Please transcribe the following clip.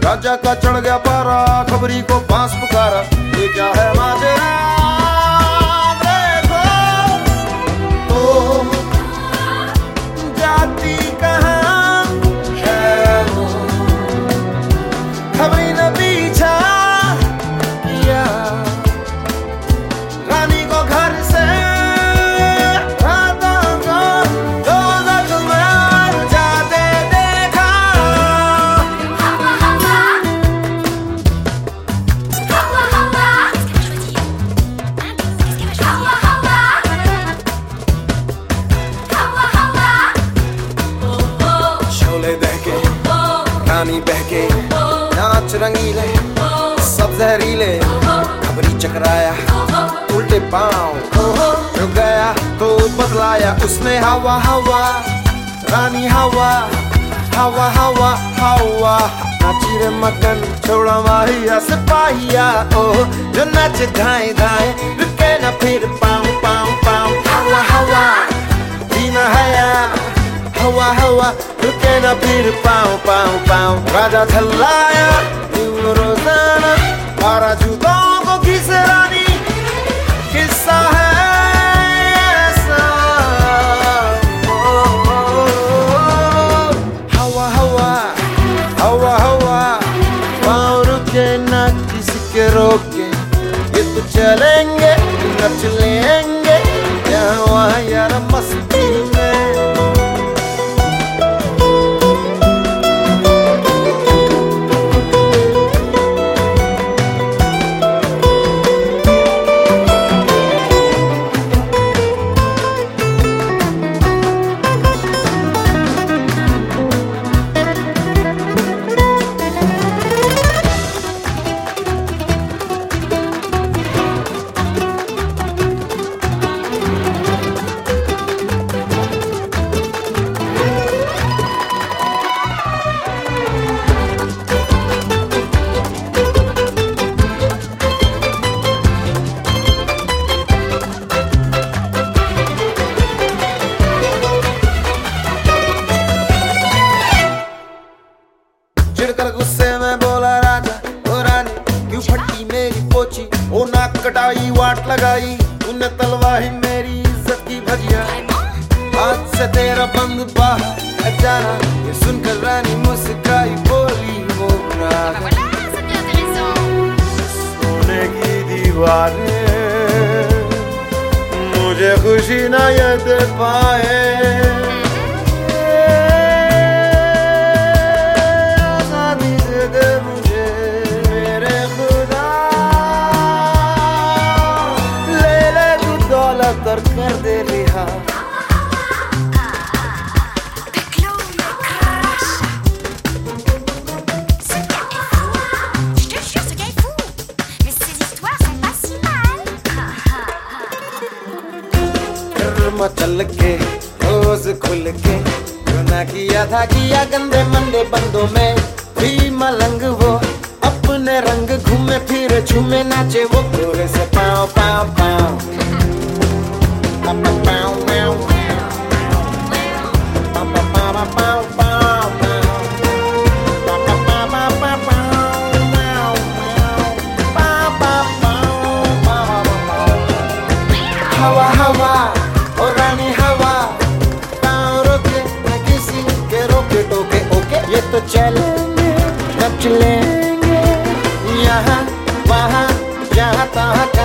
राजा का चढ़ गया पारा, खबरी को बांस पुकारा, ये क्या है माजरा। देखो तो जाती कहाँ है वो, खबरी ने पीछा किया, रानी को घर से रानी बहके नाच रंगीले सब जहरीले, खबरी चकराया उल्टे पांव, रुक गया तो बदलाया उसने हवा हवा, रानी हवा हवा हवा हवा, नाची रे मगन छोड़ा माहिया सिपाहिया, ओ जो नाचे धाए धाए रुके ना फिर पाँव पाँव पाँव, हवा हवा जीना हया, हवा हवा रुके ना फिर पाँव पाँव पाँव, राजा थल्लाया रोजाना बारह जूतों को घिसे रानी, किस्सा है ऐसा। हवा हवा हवा हवा पाँव रुके ना किसी के रोके, ये तो चलेंगे नच लेंगे यहाँ वहाँ यार मस्ती में। चिढ़कर गुस्से में बोला राजा, ओ रानी क्यों फटी मेरी पोची, ओ नाक कटाई वाट लगाई तूने तलवाही मेरी इज्जत की भजिया, आज से तेरा बंद बाहर जाना, ये सुनकर रानी मुस्कुराई बोली वो राजा, सोने की दीवारें मुझे खुशी ना ये दे पाए, कर दे रिहा। मचल के रोज खुल के ना किया था किया गंदे मंदे बंदों में भी मलंग, वो अपने रंग घूमे फिर झूमे नाचे वो गोरे से पाँव पाँव पाँव। हवा हवा और रानी हवा, पाँव रोके न किसी के रोके टोके, ओके ये तो चलेंगे नच लेंगे यहाँ वहाँ जहाँ तहाँ।